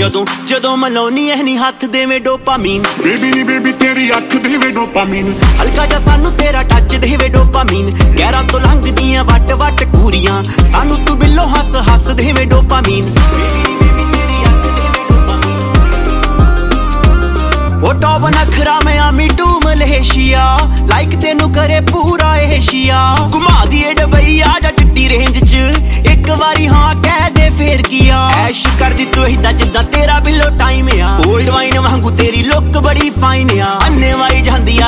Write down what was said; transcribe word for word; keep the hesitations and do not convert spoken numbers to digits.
ਜਦੋਂ ਜਦੋਂ ਮਲਾਉਣੀ ਐ ਨੀ ਹੱਥ ਦੇਵੇਂ ਡੋਪਾਮੀਨ ਬੇਬੀ ਨੀ ਬੇਬੀ ਤੇਰੀ ਅੱਖ ਦੇਵੇ ਡੋਪਾਮੀਨ ਹਲਕਾ ਜਿਹਾ ਸਾਨੂੰ ਤੇਰਾ ਟੱਚ ਦੇਵੇ ਡੋਪਾਮੀਨ ਗਹਿਰਾਂ ਤੋਂ ਲੰਘਦੀਆਂ ਵੱਟ ਵੱਟ ਕੂਰੀਆਂ ਸਾਨੂੰ ਤੂੰ ਬਿੱਲੋ ਹੱਸ ਹੱਸ ਦੇਵੇ ਡੋਪਾਮੀਨ ਉਹ ਟੌਪ ਨਖਰਾ ਮੈਂ ਆਮੀ ਟੂ ਮਲੇਸ਼ੀਆ ਲਾਈਕ ਤੈਨੂੰ ਕਰੇ ਪੂਰਾ ਏਸ਼ੀਆ ਘੁਮਾ ਦੀਏ ਡਬਈ ਆ ਜਾ ਚਿੱਟੀ ਰੇਂਜ ਚ ਇੱਕ ਵਾਰੀ ਹਾਂ ਕਹਿ ਦੇ ਫੇਰ ਕੀਆ ਐਸ਼ ਕਰਦੀ ਤੂੰ ਏਦਾਂ ਜਿੱਦਾਂ ਤੇਰਾ ਬਿੱਲੋ ਟਾਈਮ ਆ ਓਲਡ ਵਾਈਨ ਵਾਂਗੂ ਤੇਰੀ ਲੁੱਕ ਬੜੀ ਫਾਈਨ ਆ ਅੰਨੇ ਵਾਈ ਜਾਂਦੀ ਆ